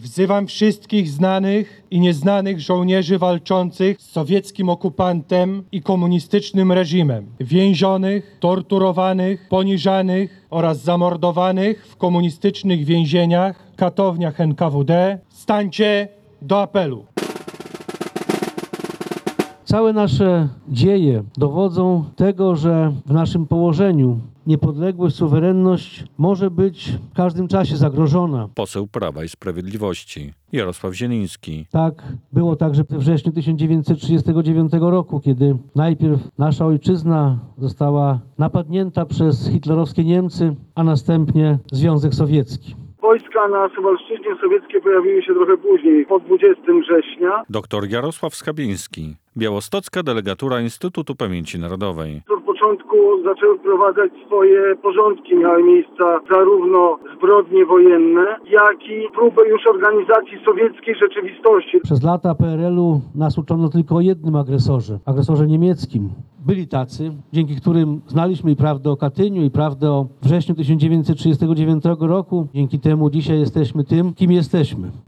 Wzywam wszystkich znanych i nieznanych żołnierzy walczących z sowieckim okupantem i komunistycznym reżimem, więzionych, torturowanych, poniżanych oraz zamordowanych w komunistycznych więzieniach, katowniach NKWD. Stańcie do apelu. Całe nasze dzieje dowodzą tego, że w naszym położeniu niepodległość, suwerenność może być w każdym czasie zagrożona. Poseł Prawa i Sprawiedliwości Jarosław Zieliński. Tak było także we wrześniu 1939 roku, kiedy najpierw nasza ojczyzna została napadnięta przez hitlerowskie Niemcy, a następnie Związek Sowiecki. Wojska na Suwalszczyźnie sowieckie pojawiły się trochę później, po 20 września. Dr Jarosław Skabiński, białostocka delegatura Instytutu Pamięci Narodowej. Od początku zaczęły wprowadzać swoje porządki. Miały miejsca zarówno zbrodnie wojenne, jak i próby już organizacji sowieckiej rzeczywistości. Przez lata PRL-u nas uczono tylko o jednym agresorze niemieckim. Byli tacy, dzięki którym znaliśmy i prawdę o Katyniu, i prawdę o wrześniu 1939 roku. Dzięki temu dzisiaj jesteśmy tym, kim jesteśmy.